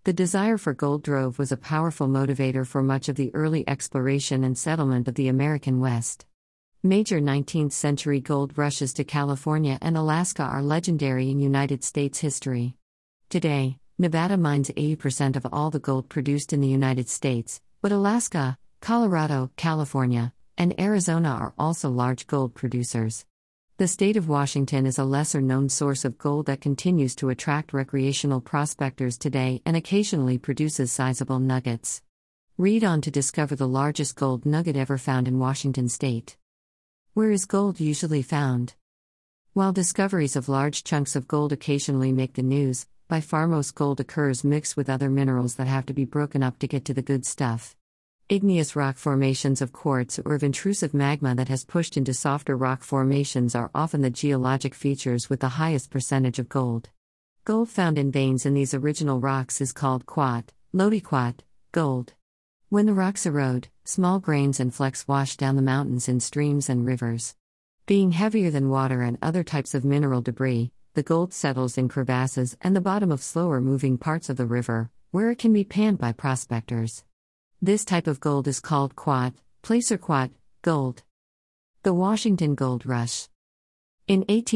The desire for gold drove was a powerful motivator for much of the early exploration and settlement of the American West. Major 19th century gold rushes to California and Alaska are legendary in United States history. Today, Nevada mines 80% of all the gold produced in the United States, but Alaska, Colorado, California, and Arizona are also large gold producers. The state of Washington is a lesser-known source of gold that continues to attract recreational prospectors today and occasionally produces sizable nuggets. Read on to discover the largest gold nugget ever found in Washington state. Where is gold usually found? While discoveries of large chunks of gold occasionally make the news, by far most gold occurs mixed with other minerals that have to be broken up to get to the good stuff. Igneous rock formations of quartz or of intrusive magma that has pushed into softer rock formations are often the geologic features with the highest percentage of gold. Gold found in veins in these original rocks is called quat, lodiquat, gold. When the rocks erode, small grains and flecks wash down the mountains in streams and rivers. Being heavier than water and other types of mineral debris, the gold settles in crevasses and the bottom of slower-moving parts of the river, where it can be panned by prospectors. This type of gold is called quat, placer quat, gold. The Washington Gold Rush. In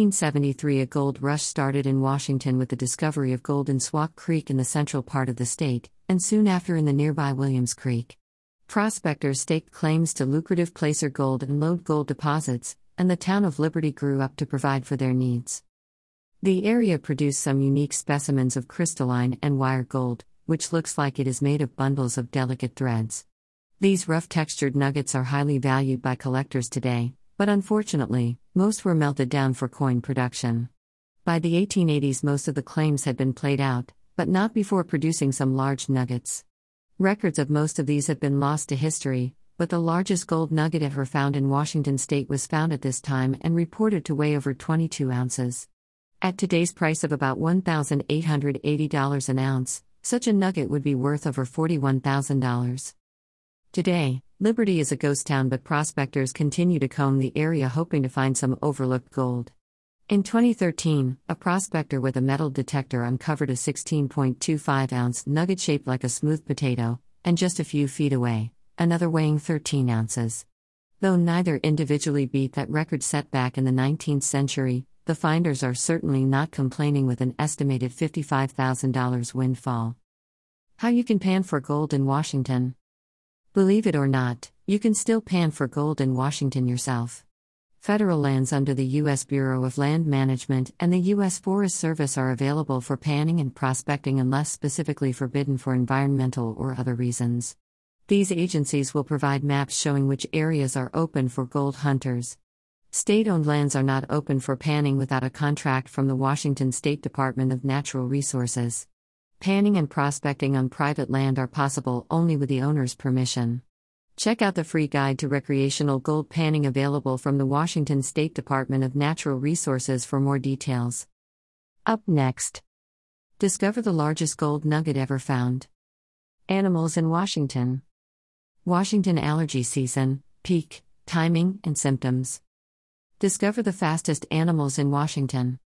1873, a gold rush started in Washington with the discovery of gold in Swauk Creek in the central part of the state, and soon after in the nearby Williams Creek. Prospectors staked claims to lucrative placer gold and lode gold deposits, and the town of Liberty grew up to provide for their needs. The area produced some unique specimens of crystalline and wire gold, which looks like it is made of bundles of delicate threads. These rough-textured nuggets are highly valued by collectors today, but unfortunately, most were melted down for coin production. By the 1880s, most of the claims had been played out, but not before producing some large nuggets. Records of most of these have been lost to history, but the largest gold nugget ever found in Washington state was found at this time and reported to weigh over 22 ounces. At today's price of about $1,880 an ounce, such a nugget would be worth over $41,000. Today, Liberty is a ghost town, but prospectors continue to comb the area hoping to find some overlooked gold. In 2013, a prospector with a metal detector uncovered a 16.25-ounce nugget shaped like a smooth potato, and just a few feet away, another weighing 13 ounces. Though neither individually beat that record set back in the 19th century, the finders are certainly not complaining with an estimated $55,000 windfall. How you can pan for gold in Washington? Believe it or not, you can still pan for gold in Washington yourself. Federal lands under the U.S. Bureau of Land Management and the U.S. Forest Service are available for panning and prospecting unless specifically forbidden for environmental or other reasons. These agencies will provide maps showing which areas are open for gold hunters. State-owned lands are not open for panning without a contract from the Washington State Department of Natural Resources. Panning and prospecting on private land are possible only with the owner's permission. Check out the free guide to recreational gold panning available from the Washington State Department of Natural Resources for more details. Up next, discover the largest gold nugget ever found. Animals in Washington. Washington allergy season, peak, timing, and symptoms. Discover the fastest animals in Washington.